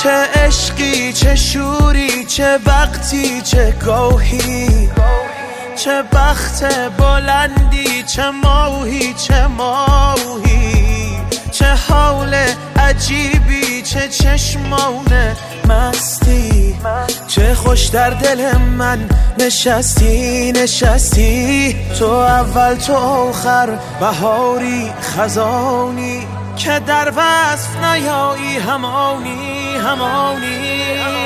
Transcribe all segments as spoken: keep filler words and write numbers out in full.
چه عشقی چه شوری چه وقتی چه گاهی، چه بخت بلندی چه ماهی چه ماهی، چه حال عجیبی چه چشمان مستی، چه خوش در دل من نشستی نشستی. تو اول تو آخر بهاری خزانی که در وصف نیایی همانی همانی.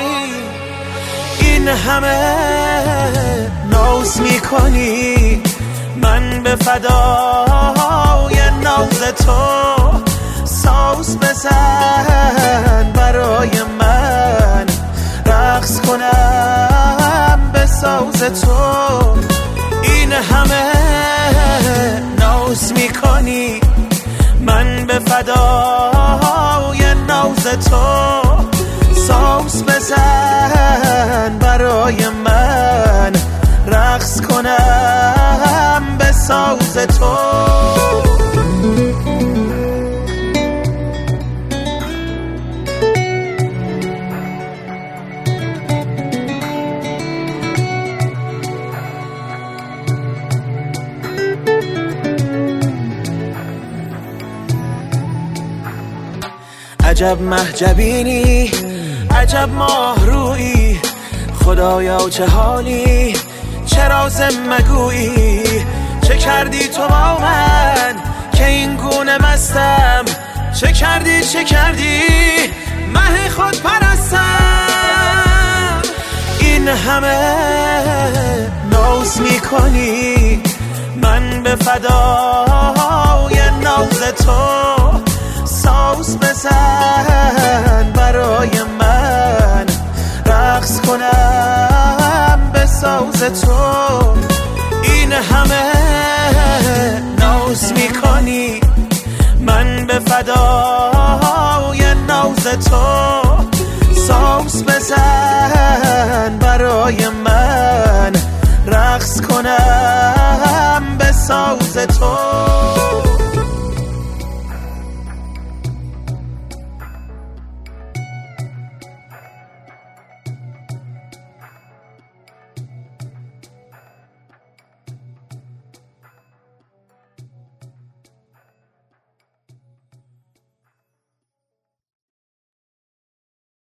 این همه ناز میکنی من به فدای ناز تو، ساز بزن برای من رقص کنم به ساز تو. این همه ناز میکنی من به فدای ناز تو، ساز بزن برای من رقص کنم به ساز تو. عجب محجبینی عجب ماه رویی، خدایا چه حالی چه راز مگویی. چه کردی تو با من که این گونه مستم، چه کردی چه کردی مه خود پرستم. این همه ناز میکنی من به فدای ناز تو، ساز بزن برای من رقص کنم به ساز تو. این همه ناز میکنی من به فدای ناز تو، ساز بزن برای من رقص کنم به ساز تو.